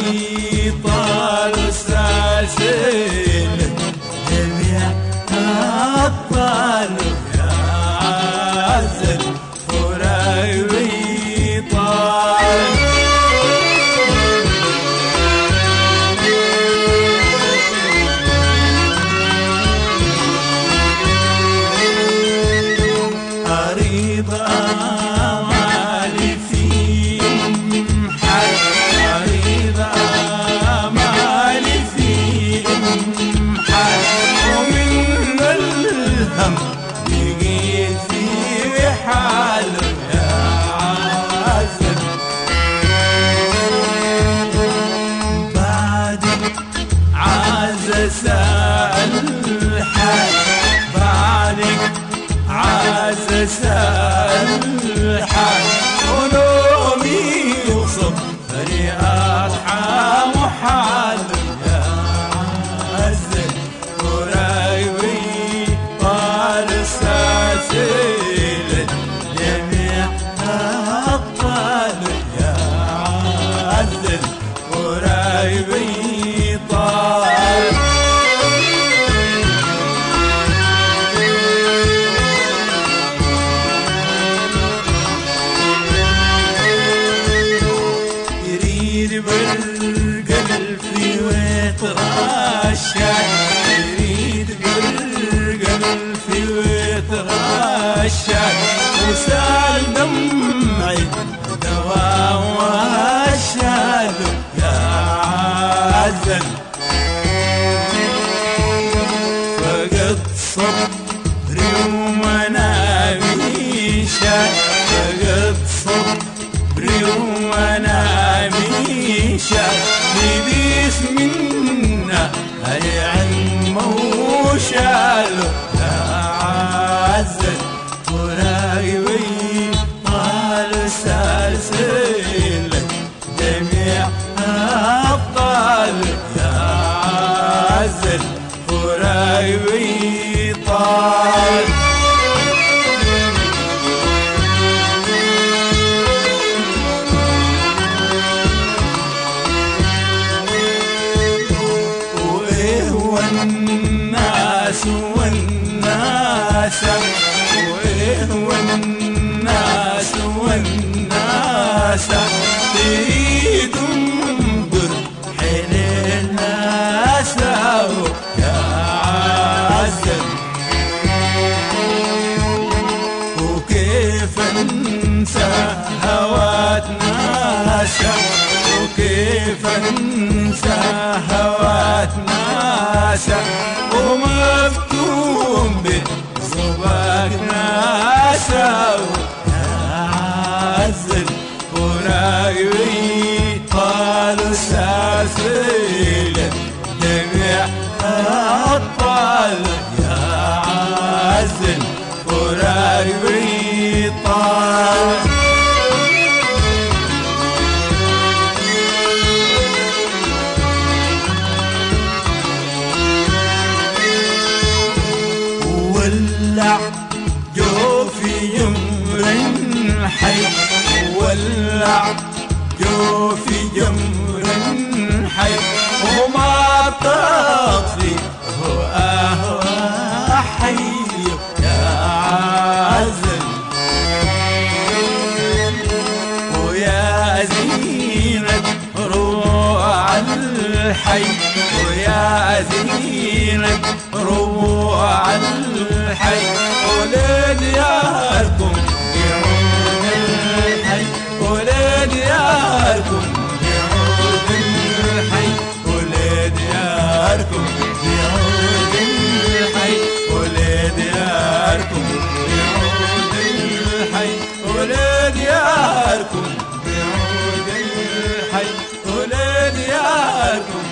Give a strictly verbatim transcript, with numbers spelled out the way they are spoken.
طال سلسلة جميع أبطال يا عزل قريبي طال. أريد آمالي في محل، أريد آمالي في محل، ومن الهم بقيت في حال يا عزل. بعدك عزل الحال، بعدك عزز الحال، ونومي وصبري أضحى محال يا عزل قريبي طال سلسلة جميع أبطال يا عزل قريبي طال. بالقلب في ويترشح، يريد بالقلب في ويترشح، وسال دمعي دواء وشال يا عزل. فقد صبري ومنامي شال، فقد صبري ومنامي شال، لبيس منا هي عمه وشاله يا عزل قريبي طال سلسلة جميع أبطال يا عزل قريبي طال. والناس والناس وإيه والناس والناس تريد انظر حين الناس يا عزل. وكيف انسى هواتنا وكيف انسى هواتنا ومفتون بصباك ناسا يا عزل قريبي طال سلسلة جميع أبطال يا عزل قريبي طال. ولع جوفي جمر حي، ولع جوفي جمر حي، وما تطفي هو أهوى حي يا عزل. ويا زينة روع الحي، ويا زينة روع الحي، ولدياركم يعود الحي، ولدياركم يعود الحي، ولدياركم يعود الحي، ولدياركم يعود الحي، ولدياركم يعود الحي، ولدياركم